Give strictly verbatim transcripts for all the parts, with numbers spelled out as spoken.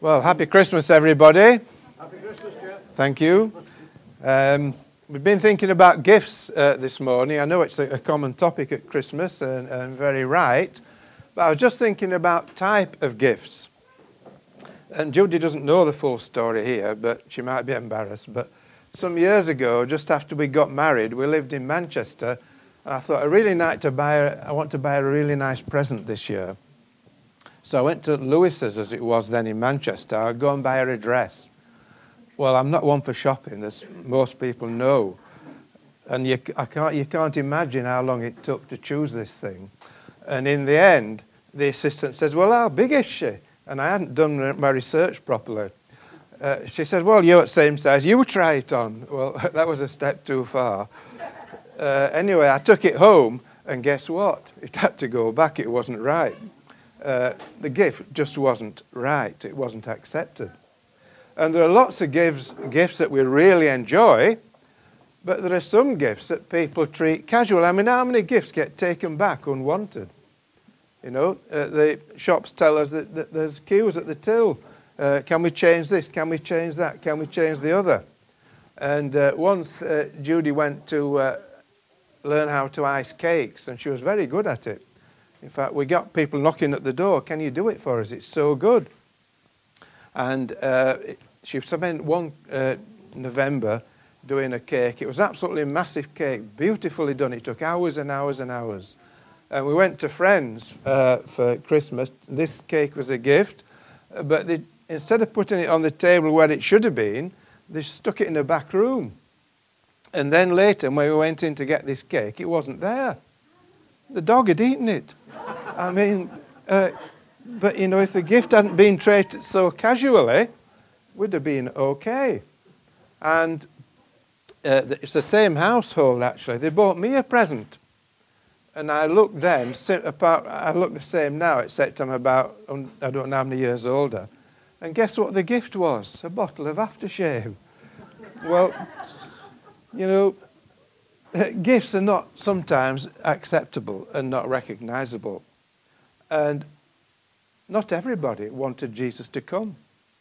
Well, happy Christmas, everybody. Happy Christmas, Jeff. Thank you. Um, we've been thinking about gifts uh, this morning. I know it's a, a common topic at Christmas and, and very right, but I was just thinking about type of gifts. And Judy doesn't know the full story here, but she might be embarrassed. But some years ago, just after we got married, we lived in Manchester, and I thought I really like to buy. A, I want to buy a really nice present this year. So I went to Lewis's, as it was then in Manchester. I'd go and buy her a dress. Well, I'm not one for shopping, as most people know. And you, I can't, you can't imagine how long it took to choose this thing. And in the end, the assistant says, well, how big is she? And I hadn't done my research properly. Uh, she said, well, you're the same size. You try it on. Well, that was a step too far. Uh, anyway, I took it home, and guess what? It had to go back. It wasn't right. Uh, the gift just wasn't right. It wasn't accepted. And there are lots of gifts, gifts that we really enjoy, but there are some gifts that people treat casual. I mean, how many gifts get taken back unwanted? You know, uh, the shops tell us that, that there's queues at the till. Uh, can we change this? Can we change that? Can we change the other? And uh, once uh, Judy went to uh, learn how to ice cakes, and she was very good at it. In fact, we got people knocking at the door. Can you do it for us? It's so good. And uh, she spent one uh, November doing a cake. It was absolutely a massive cake, beautifully done. It took hours and hours and hours. And we went to friends uh, for Christmas. This cake was a gift, but they, instead of putting it on the table where it should have been, they stuck it in the back room. And then later, when we went in to get this cake, it wasn't there. The dog had eaten it. I mean, uh, but, you know, if the gift hadn't been treated so casually, would have been okay. And uh, it's the same household, actually. They bought me a present. And I look then, apart, I look the same now, except I'm about, I don't know how many years older. And guess what the gift was? A bottle of aftershave. Well, you know, gifts are not sometimes acceptable and not recognizable. And not everybody wanted Jesus to come.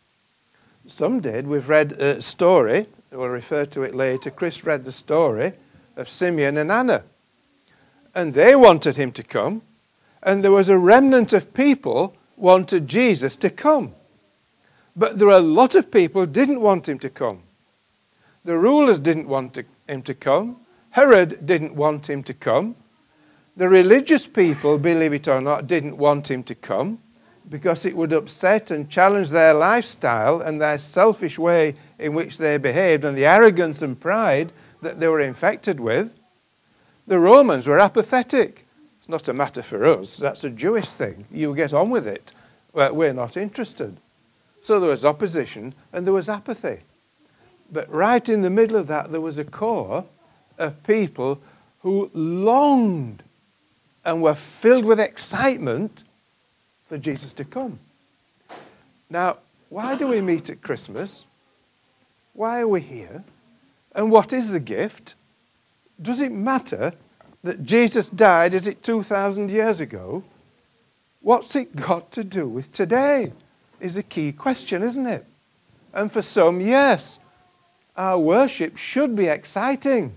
Some did. We've read a story, we'll refer to it later. Chris read the story of Simeon and Anna. And they wanted him to come. And there was a remnant of people wanted Jesus to come. But there are a lot of people who didn't want him to come. The rulers didn't want to, him to come. Herod didn't want him to come. The religious people, believe it or not, didn't want him to come because it would upset and challenge their lifestyle and their selfish way in which they behaved and the arrogance and pride that they were infected with. The Romans were apathetic. It's not a matter for us. That's a Jewish thing. You get on with it. Well, we're not interested. So there was opposition and there was apathy. But right in the middle of that, there was a core of people who longed and were filled with excitement for Jesus to come. Now, why do we meet at Christmas? Why are we here? And what is the gift? Does it matter that Jesus died, is it two thousand years ago? What's it got to do with today? Is the key question, isn't it? And for some, yes, our worship should be exciting.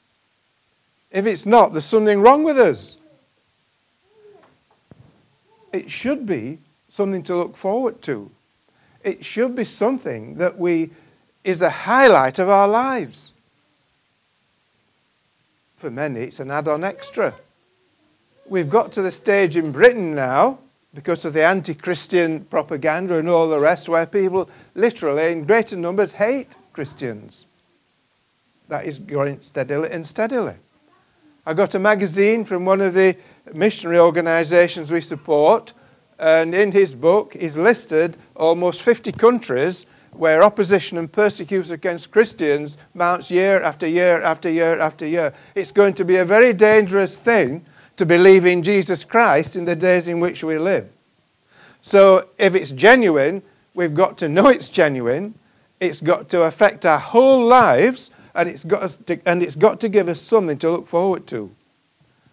If it's not, there's something wrong with us. It should be something to look forward to. It should be something that we is a highlight of our lives. For many, it's an add-on extra. We've got to the stage in Britain now, because of the anti-Christian propaganda and all the rest, where people literally, in greater numbers, hate Christians. That is going steadily and steadily. I got a magazine from one of the missionary organizations we support, and in his book he's listed almost fifty countries where opposition and persecution against Christians mounts year after year after year after year. It's going to be a very dangerous thing to believe in Jesus Christ in the days in which we live. So if it's genuine, we've got to know it's genuine. It's got to affect our whole lives, and it's got to, and it's got to give us something to look forward to.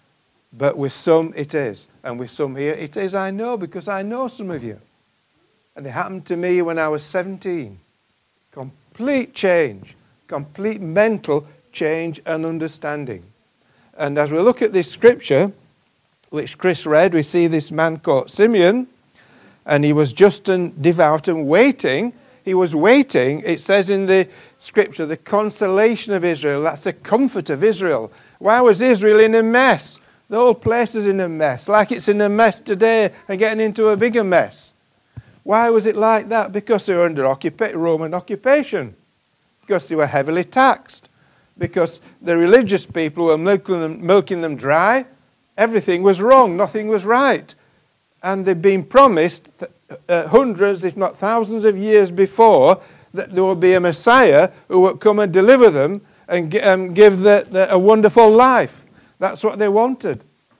But with some it is, and with some here it is, I know, because I know some of you. And it happened to me when I was seventeen. Complete change, complete mental change and understanding. And as we look at this scripture, which Chris read, we see this man called Simeon, and he was just and devout and waiting. He was waiting, it says in the scripture, the consolation of Israel. That's the comfort of Israel. Why was Israel in a mess? The whole place was in a mess, like it's in a mess today and getting into a bigger mess. Why was it like that? Because they were under occupa- Roman occupation. Because they were heavily taxed. Because the religious people were milking them, milking them dry. Everything was wrong. Nothing was right. And they'd been promised uh, hundreds, if not thousands of years before, that there would be a Messiah who would come and deliver them and g- um, give the, the, a wonderful life. That's what they wanted.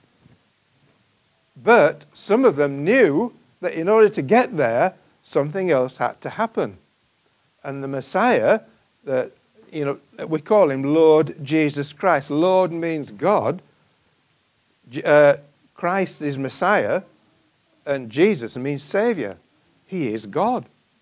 But some of them knew that in order to get there, something else had to happen. And the Messiah, the, you know, we call him Lord Jesus Christ. Lord means God. Uh, Christ is Messiah. And Jesus means Savior. He is God.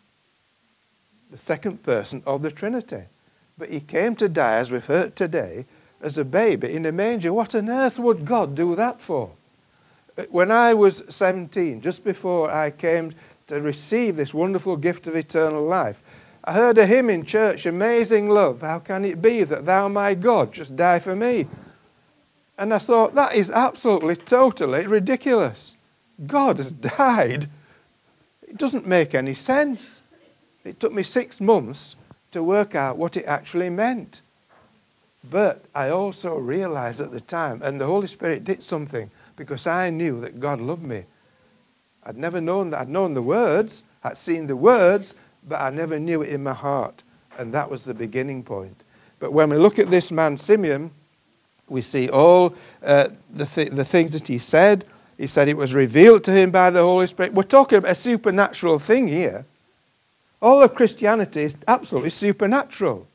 The second person of the Trinity. But he came to die, as we've heard today, as a baby in a manger. What on earth would God do that for? When I was seventeen, just before I came to receive this wonderful gift of eternal life, I heard a hymn in church, Amazing Love, how can it be that thou, my God, just die for me? And I thought, that is absolutely, totally ridiculous. God has died. It doesn't make any sense. It took me six months to work out what it actually meant. But I also realized at the time, and the Holy Spirit did something, because I knew that God loved me. I'd never known that. I'd known the words, I'd seen the words, but I never knew it in my heart. And that was the beginning point. But when we look at this man, Simeon, we see all uh, the, th- the things that he said. He said it was revealed to him by the Holy Spirit. We're talking about a supernatural thing here. All of Christianity is absolutely supernatural.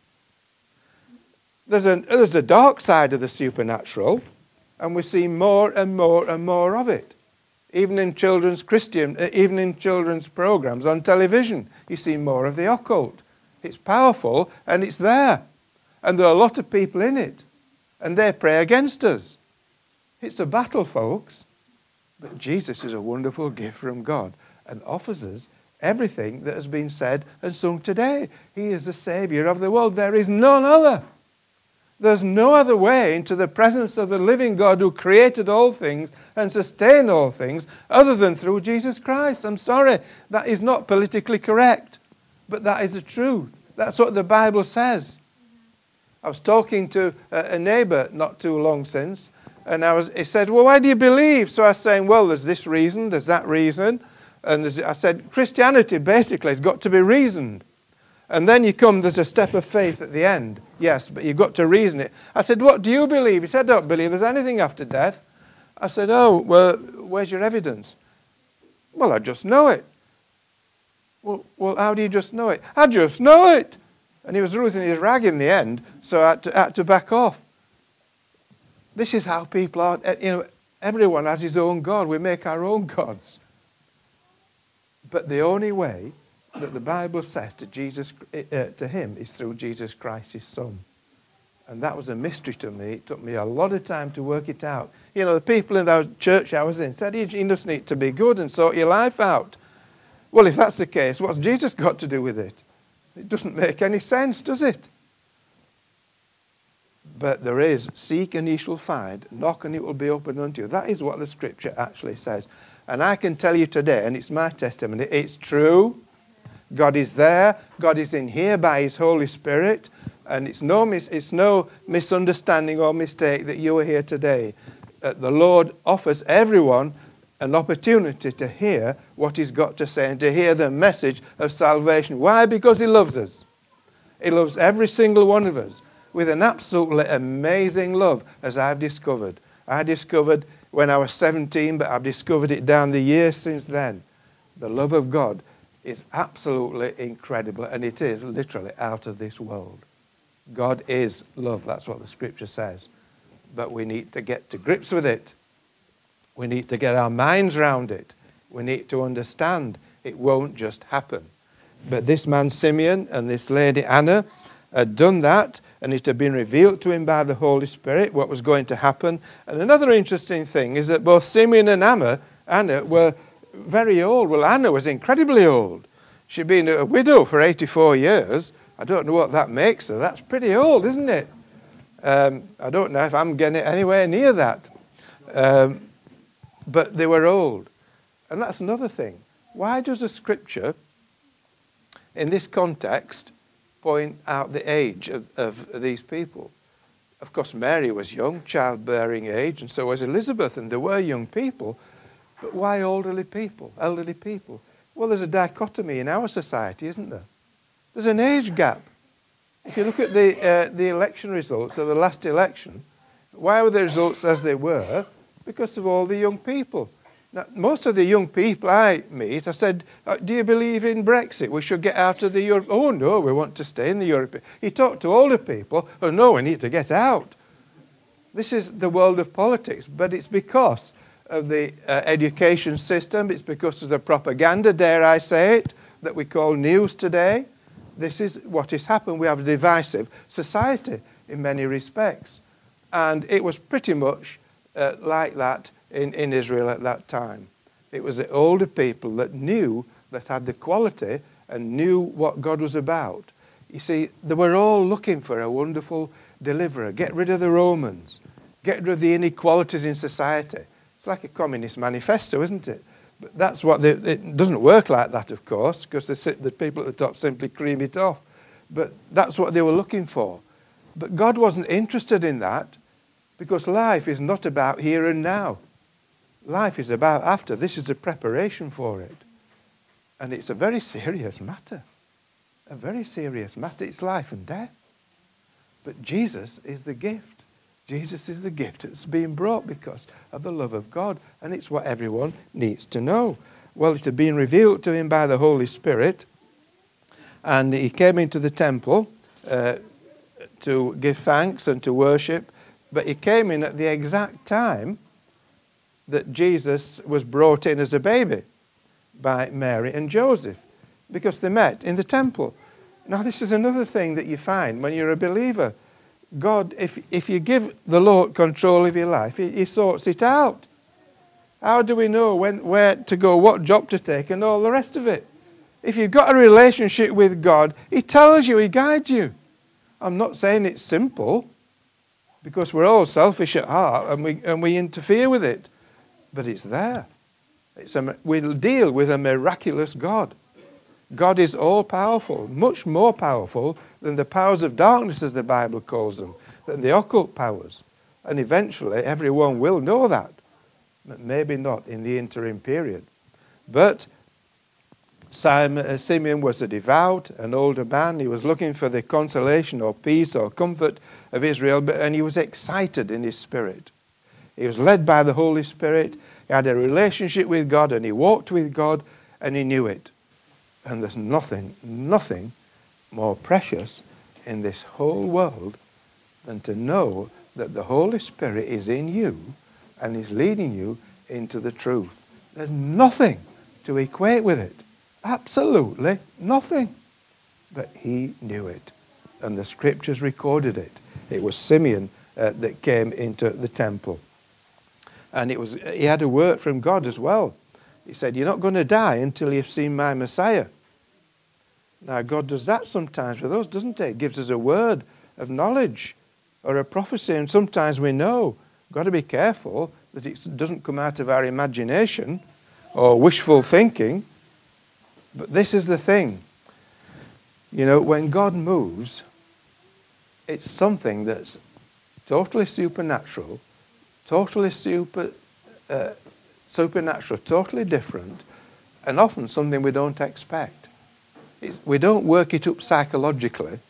There's a, there's a dark side of the supernatural, and we see more and more and more of it. Even in children's Christian, even in children's programs on television, you see more of the occult. It's powerful and it's there. And there are a lot of people in it. And they pray against us. It's a battle, folks. But Jesus is a wonderful gift from God and offers us everything that has been said and sung today. He is the Savior of the world. There is none other. There's no other way into the presence of the living God who created all things and sustained all things other than through Jesus Christ. I'm sorry, that is not politically correct, but that is the truth. That's what the Bible says. I was talking to a neighbor not too long since, and I was, he said, well, why do you believe? So I was saying, well, there's this reason, there's that reason. And there's, I said, Christianity basically has got to be reasoned. And then you come, there's a step of faith at the end. Yes, but you've got to reason it. I said, what do you believe? He said, I don't believe there's anything after death. I said, oh, well, where's your evidence? Well, I just know it. Well, well, how do you just know it? I just know it. And he was losing his rag in the end, so I had to, had to back off. This is how people are. You know, everyone has his own God. We make our own gods. But the only way that the Bible says to Jesus, uh, to him, is through Jesus Christ, his Son. And that was a mystery to me. It took me a lot of time to work it out. You know, the people in the church I was in said, you just need to be good and sort your life out. Well, if that's the case, what's Jesus got to do with it? It doesn't make any sense, does it? But there is, seek and ye shall find, knock and it will be opened unto you. That is what the scripture actually says. And I can tell you today, and it's my testimony, it's true. God is there. God is in here by his Holy Spirit. And it's no, mis- it's no misunderstanding or mistake that you are here today. Uh, the Lord offers everyone an opportunity to hear what he's got to say and to hear the message of salvation. Why? Because he loves us. He loves every single one of us with an absolutely amazing love, as I've discovered. I discovered when I was seventeen, but I've discovered it down the years since then. The love of God is absolutely incredible, and it is literally out of this world. God is love. That's what the scripture says. But we need to get to grips with it. We need to get our minds around it. We need to understand It won't just happen. But this man Simeon and this lady Anna had done that, and it had been revealed to him by the Holy Spirit what was going to happen. And another interesting thing is that both Simeon and Anna, Anna were very old. Well, Anna was incredibly old. She'd been a widow for eighty-four years. I don't know what that makes her. That's pretty old, isn't it? Um, I don't know if I'm getting anywhere near that. Um, but they were old. And that's another thing. Why does the scripture, in this context, point out the age of, of these people? Of course, Mary was young, childbearing age, and so was Elizabeth, and there were young people. But why elderly people, elderly people? Well, there's a dichotomy in our society, isn't there? There's an age gap. If you look at the, uh, the election results of the last election, why were the results as they were? Because of all the young people. Now, most of the young people I meet, I said, do you believe in Brexit? We should get out of the Europe. Oh, no, we want to stay in the Europe. You talk to older people, oh, no, we need to get out. This is the world of politics, but it's because of the uh, education system. It's because of the propaganda, dare I say it, that we call news today. This is what has happened. We have a divisive society in many respects. And it was pretty much uh, like that in, in Israel at that time. It was the older people that knew, that had the quality and knew what God was about. You see, they were all looking for a wonderful deliverer. Get rid of the Romans. Get rid of the inequalities in society. It's like a communist manifesto, isn't it? But that's what they, it doesn't work like that, of course, because the, the people at the top simply cream it off. But that's what they were looking for. But God wasn't interested in that, because life is not about here and now. Life is about after. This is the preparation for it. And it's a very serious matter. A very serious matter. It's life and death. But Jesus is the gift. Jesus is the gift that's being brought because of the love of God. And it's what everyone needs to know. Well, it had been revealed to him by the Holy Spirit. And he came into the temple uh, to give thanks and to worship. But he came in at the exact time that Jesus was brought in as a baby by Mary and Joseph, because they met in the temple. Now, this is another thing that you find when you're a believer. God, if, if you give the Lord control of your life, he, he sorts it out. How do we know when, where to go, what job to take, and all the rest of it? If you've got a relationship with God, he tells you, he guides you. I'm not saying it's simple, because we're all selfish at heart and we, and we interfere with it. But it's there. It's a, we'll deal with a miraculous God. God is all-powerful, much more powerful than the powers of darkness, as the Bible calls them, than the occult powers. And eventually everyone will know that, but maybe not in the interim period. But Simon, uh, Simeon was a devout, an older man. He was looking for the consolation or peace or comfort of Israel, but, and he was excited in his spirit. He was led by the Holy Spirit. He had a relationship with God, and he walked with God, and he knew it. And there's nothing, nothing more precious in this whole world than to know that the Holy Spirit is in you and is leading you into the truth. There's nothing to equate with it. Absolutely nothing. But he knew it. And the scriptures recorded it. It was Simeon uh, that came into the temple. And it was he had a word from God as well. He said, you're not going to die until you've seen my Messiah. Now, God does that sometimes with us, doesn't it? He gives us a word of knowledge or a prophecy, and sometimes we know. Got to be careful that it doesn't come out of our imagination or wishful thinking. But this is the thing. You know, when God moves, it's something that's totally supernatural, totally super, uh, supernatural, totally different, and often something we don't expect. It's, we don't work it up psychologically.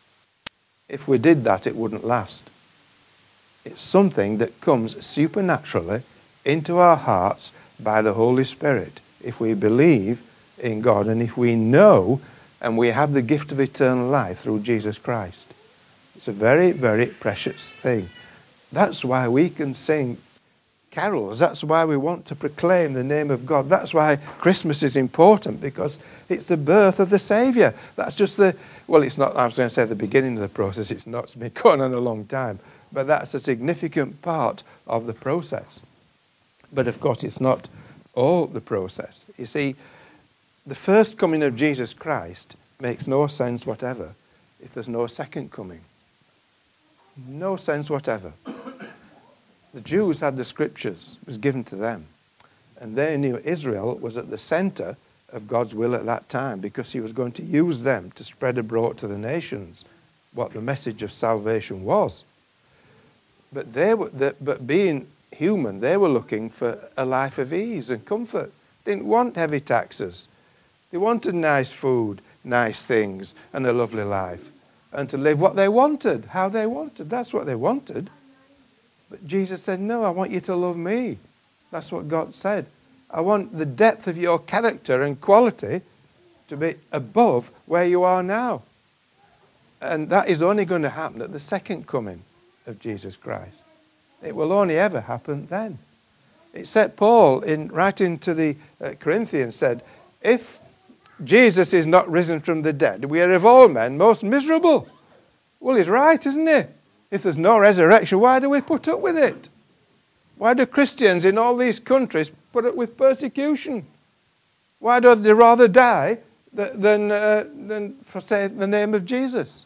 If we did that, it wouldn't last. It's something that comes supernaturally into our hearts by the Holy Spirit. If we believe in God and if we know and we have the gift of eternal life through Jesus Christ. It's a very, very precious thing. That's why we can sing carols. That's why we want to proclaim the name of God. That's why Christmas is important, because it's the birth of the Saviour. That's just the, well, it's not, I was going to say the beginning of the process. It's not, it's been going on a long time. But that's a significant part of the process. But of course, it's not all the process. You see, the first coming of Jesus Christ makes no sense whatever if there's no second coming. No sense whatever. The Jews had the scriptures, it was given to them. And they knew Israel was at the center of God's will at that time, because he was going to use them to spread abroad to the nations what the message of salvation was. But they were, but being human, they were looking for a life of ease and comfort. They didn't want heavy taxes. They wanted nice food, nice things, and a lovely life. And to live what they wanted, how they wanted. That's what they wanted. But Jesus said, no, I want you to love me. That's what God said. I want the depth of your character and quality to be above where you are now. And that is only going to happen at the second coming of Jesus Christ. It will only ever happen then. It said, Paul, in writing to the uh, Corinthians, said, if Jesus is not risen from the dead, we are of all men most miserable. Well, he's right, isn't he? If there's no resurrection, why do we put up with it? Why do Christians in all these countries put up with persecution? Why do they rather die than, uh, than forsake the name of Jesus?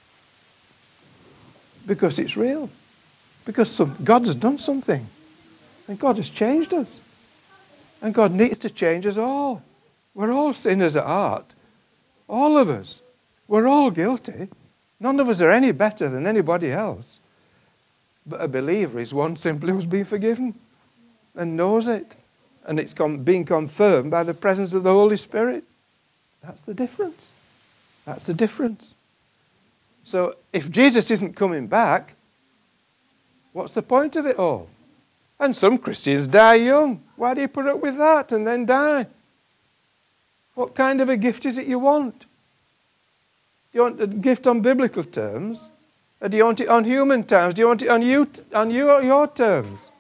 Because it's real. Because some, God has done something. And God has changed us. And God needs to change us all. We're all sinners at heart. All of us. We're all guilty. None of us are any better than anybody else. But a believer is one simply who's been forgiven and knows it. And it's com- being confirmed by the presence of the Holy Spirit. That's the difference. That's the difference. So if Jesus isn't coming back, what's the point of it all? And some Christians die young. Why do you put up with that and then die? What kind of a gift is it you want? Do you want a gift on biblical terms? Or do you want it on human terms? Do you want it on you, on you or your terms?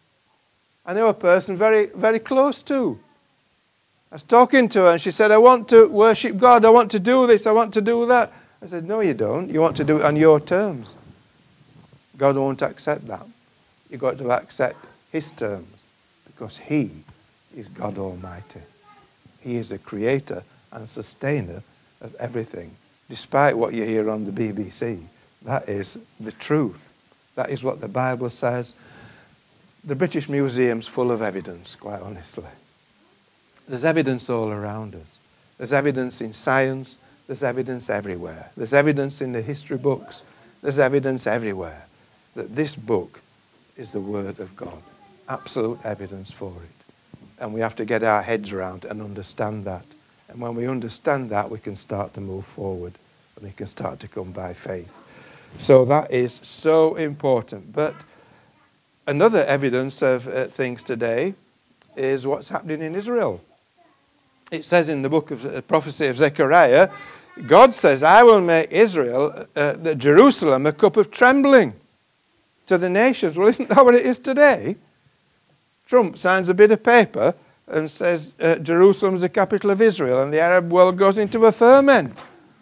I know a person very, very close to. I was talking to her and she said, I want to worship God. I want to do this. I want to do that. I said, no, you don't. You want to do it on your terms. God won't accept that. You've got to accept his terms, because he is God Almighty. He is the creator and sustainer of everything. Despite what you hear on the B B C, that is the truth. That is what the Bible says. The British Museum's full of evidence, quite honestly. There's evidence all around us. There's evidence in science. There's evidence everywhere. There's evidence in the history books. There's evidence everywhere that this book is the Word of God. Absolute evidence for it. And we have to get our heads around and understand that. And when we understand that, we can start to move forward. And we can start to come by faith. So that is so important. But another evidence of uh, things today is what's happening in Israel. It says in the book of uh, prophecy of Zechariah, God says, I will make Israel, uh, the Jerusalem, a cup of trembling to the nations. Well, isn't that what it is today? Trump signs a bit of paper and says uh, Jerusalem is the capital of Israel, and the Arab world goes into a ferment.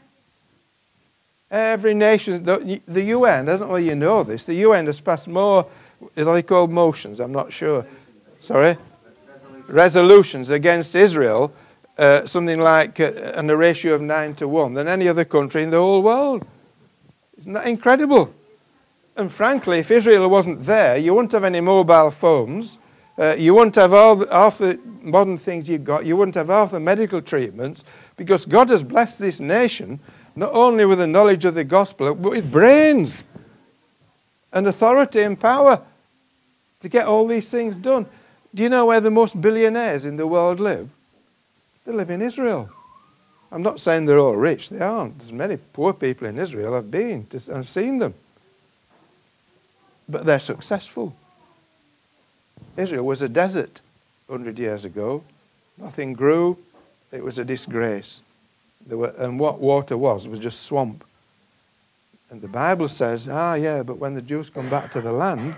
Every nation, the, the U N, I don't know whether you know this, the U N has passed more, are they called motions? I'm not sure. Sorry? Resolutions, Resolutions against Israel, uh, something like uh, on a ratio of nine to one, than any other country in the whole world. Isn't that incredible? And frankly, if Israel wasn't there, you wouldn't have any mobile phones. Uh, you wouldn't have all the, half the modern things you've got. You wouldn't have half the medical treatments, because God has blessed this nation not only with the knowledge of the gospel, but with brains and authority and power to get all these things done. Do you know where the most billionaires in the world live? They live in Israel. I'm not saying they're all rich. They aren't. There's many poor people in Israel. I've been. I've seen them. But they're successful. Israel was a desert one hundred years ago. Nothing grew. It was a disgrace. There were, and what water was, was just swamp. And the Bible says, ah, yeah, but when the Jews come back to the land,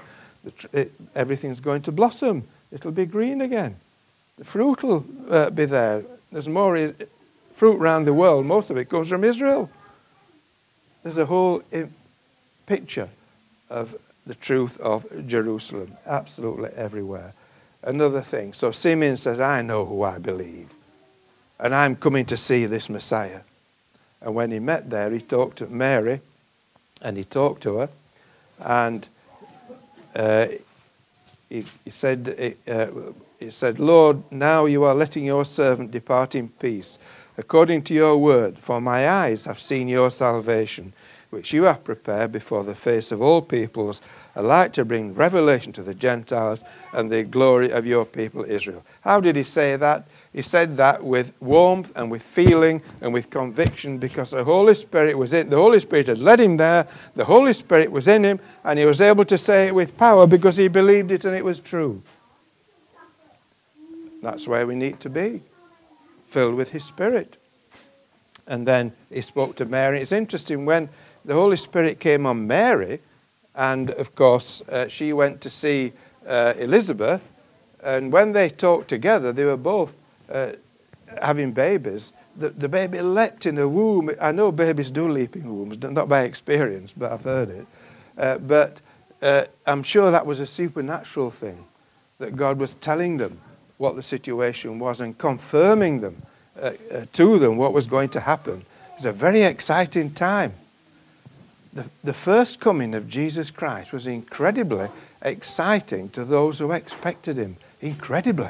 The tr- it, everything's going to blossom. It'll be green again. The fruit will uh, be there. There's more I- fruit around the world. Most of it comes from Israel. There's a whole I- picture of the truth of Jerusalem, absolutely everywhere. Another thing. So Simeon says, I know who I believe. And I'm coming to see this Messiah. And when he met there, he talked to Mary. And he talked to her. And uh, he, he said, uh, he said, Lord, now you are letting your servant depart in peace, according to your word. For my eyes have seen your salvation, which you have prepared before the face of all peoples, a light to bring revelation to the Gentiles and the glory of your people Israel. How did he say that? He said that with warmth and with feeling and with conviction, because the Holy Spirit was in. The Holy Spirit had led him there. The Holy Spirit was in him, and he was able to say it with power because he believed it and it was true. That's where we need to be, filled with his Spirit. And then he spoke to Mary. It's interesting, when the Holy Spirit came on Mary, and of course uh, she went to see uh, Elizabeth, and when they talked together, they were both uh, having babies. The, the baby leapt in her womb. I know babies do leap in wombs, not by experience, but I've heard it. Uh, but uh, I'm sure that was a supernatural thing, that God was telling them what the situation was and confirming them uh, uh, to them what was going to happen. It's a very exciting time. The, the first coming of Jesus Christ was incredibly exciting to those who expected him. Incredibly.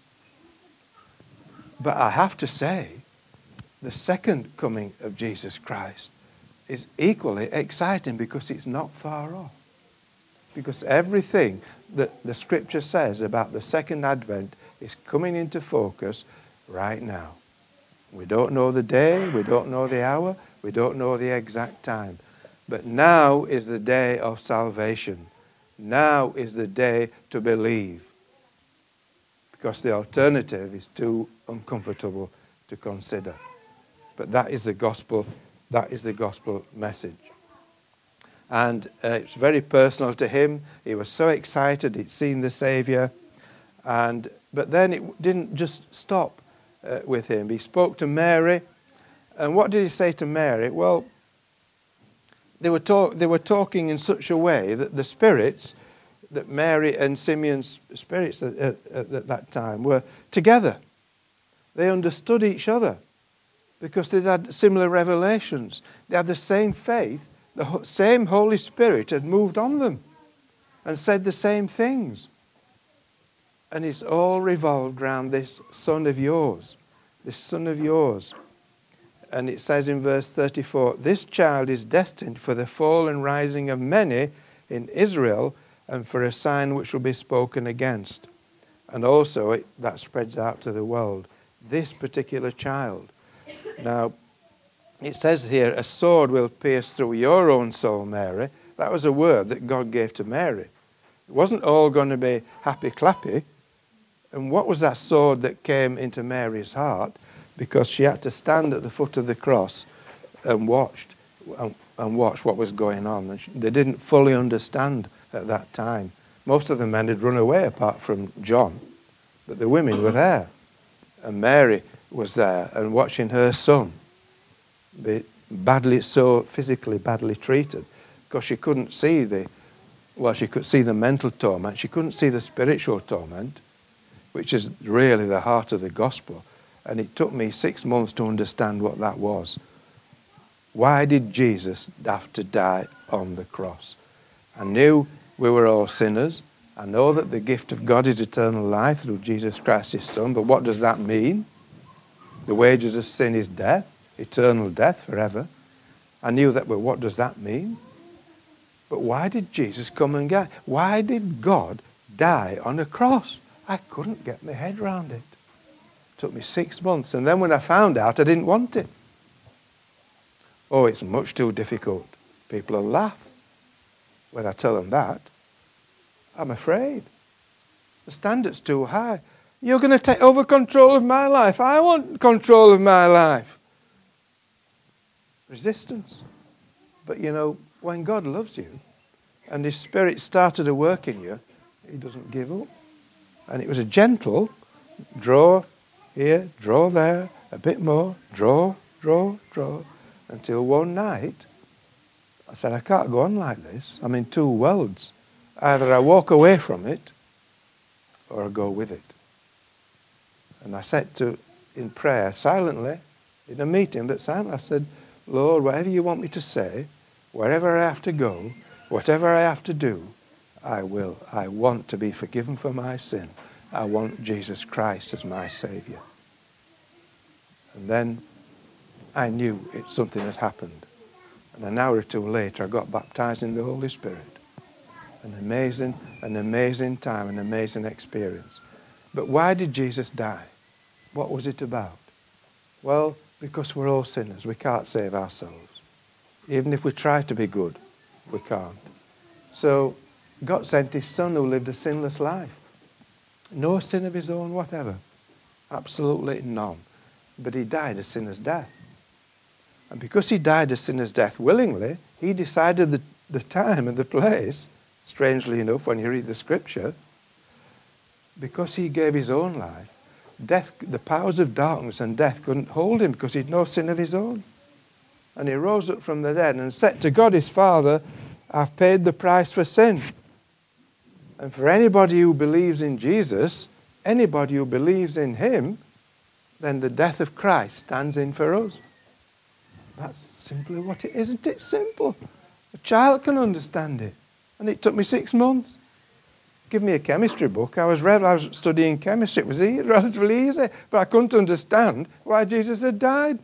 But I have to say, the second coming of Jesus Christ is equally exciting, because it's not far off. Because everything that the Scripture says about the second advent is coming into focus right now. We don't know the day, we don't know the hour, we don't know the exact time. But now is the day of salvation. Now is the day to believe. Because the alternative is too uncomfortable to consider. But that is the gospel, that is the gospel message. And uh, it's very personal to him. He was so excited, he'd seen the Saviour. And but then it didn't just stop uh, with him. He spoke to Mary. And what did he say to Mary? Well, they were talk, they were talking in such a way that the spirits, that Mary and Simeon's spirits at, at, at that time were together. They understood each other because they had similar revelations. They had the same faith. The same Holy Spirit had moved on them and said the same things. And it's all revolved around this son of yours, this son of yours. And it says in verse thirty-four, this child is destined for the fall and rising of many in Israel, and for a sign which will be spoken against. And also it, that spreads out to the world. This particular child. Now, it says here, a sword will pierce through your own soul, Mary. That was a word that God gave to Mary. It wasn't all going to be happy-clappy. And what was that sword that came into Mary's heart? Because she had to stand at the foot of the cross and watched and, and watch what was going on. And she, they didn't fully understand at that time. Most of the men had run away apart from John, but the women were there. And Mary was there and watching her son be badly, so physically badly treated, because she couldn't see the, well, she could see the mental torment. She couldn't see the spiritual torment, which is really the heart of the gospel. And it took me six months to understand what that was. Why did Jesus have to die on the cross? I knew we were all sinners. I know that the gift of God is eternal life through Jesus Christ, his Son. But what does that mean? The wages of sin is death, eternal death forever. I knew that, but what does that mean? But why did Jesus come and die? Why did God die on a cross? I couldn't get my head around it. It took me six months. And then when I found out, I didn't want it. Oh, it's much too difficult. People will laugh when I tell them that. I'm afraid. The standard's too high. You're going to take over control of my life. I want control of my life. Resistance. But you know, when God loves you and his Spirit started to work in you, He doesn't give up. And it was a gentle draw here, draw there, a bit more, draw, draw, draw, until one night I said, I can't go on like this. I'm in two worlds. Either I walk away from it or I go with it. And I said to, in prayer, silently, in a meeting, but silently, I said, Lord, whatever you want me to say, wherever I have to go, whatever I have to do, I will. I want to be forgiven for my sin. I want Jesus Christ as my Saviour. And then I knew it, something had happened. And an hour or two later, I got baptized in the Holy Spirit. An amazing, an amazing time, an amazing experience. But why did Jesus die? What was it about? Well, because we're all sinners. We can't save ourselves. Even if we try to be good, we can't. So God sent his Son who lived a sinless life. No sin of his own whatever. Absolutely none. But he died a sinner's death. And because he died a sinner's death willingly, he decided the, the time and the place, strangely enough, when you read the scripture, because he gave his own life, death, the powers of darkness and death couldn't hold him because he'd no sin of his own. And he rose up from the dead and said to God his Father, I've paid the price for sin. And for anybody who believes in Jesus, anybody who believes in him, then the death of Christ stands in for us. That's simply what it is. Isn't it simple? A child can understand it. And it took me six months. Give me a chemistry book. I was read, I was studying chemistry. It was easy, relatively easy. But I couldn't understand why Jesus had died.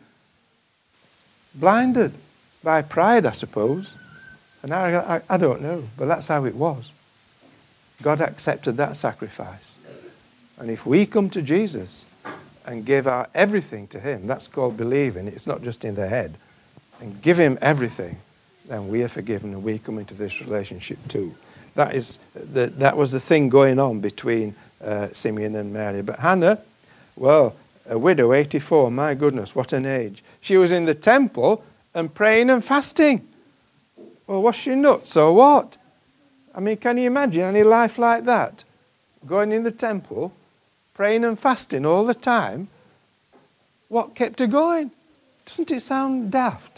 Blinded by pride, I suppose. And I, I, I don't know. But that's how it was. God accepted that sacrifice. And if we come to Jesus and give our everything to him, that's called believing. It's not just in the head. And give him everything, then we are forgiven and we come into this relationship too. That is the, that was the thing going on between uh, Simeon and Mary. But Hannah, well, a widow, eighty-four, my goodness, what an age. She was in the temple and praying and fasting. Well, was she nuts or what? I mean, can you imagine any life like that? Going in the temple, praying and fasting all the time. What kept her going? Doesn't it sound daft?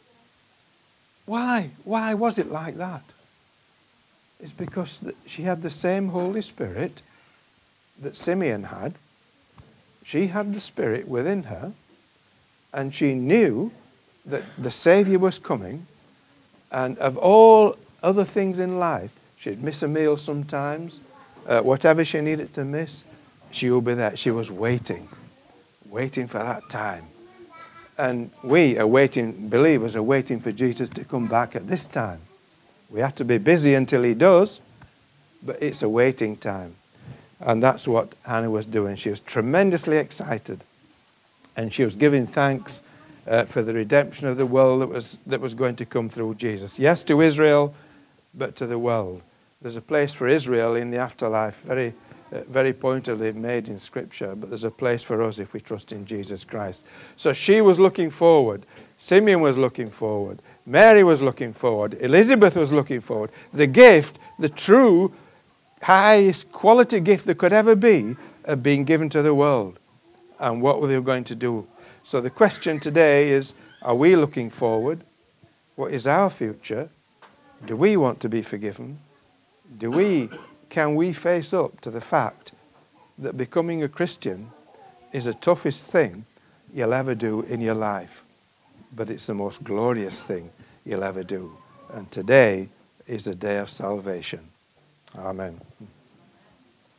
Why? Why was it like that? It's because she had the same Holy Spirit that Simeon had. She had the Spirit within her, and she knew that the Saviour was coming, and of all other things in life, she'd miss a meal sometimes, uh, whatever she needed to miss, she would be there. She was waiting, waiting for that time. And we are waiting, believers are waiting for Jesus to come back at this time. We have to be busy until he does, but it's a waiting time. And that's what Hannah was doing. She was tremendously excited. And she was giving thanks uh, for the redemption of the world that was, that was going to come through Jesus. Yes, to Israel, but to the world. There's a place for Israel in the afterlife, very uh, very pointedly made in Scripture, but there's a place for us if we trust in Jesus Christ. So she was looking forward. Simeon was looking forward. Mary was looking forward. Elizabeth was looking forward. The gift, the true, highest quality gift that could ever be, of being given to the world. And what were they going to do? So the question today is, are we looking forward? What is our future? Do we want to be forgiven? Do we, can we face up to the fact that becoming a Christian is the toughest thing you'll ever do in your life? But it's the most glorious thing you'll ever do. And today is the day of salvation. Amen.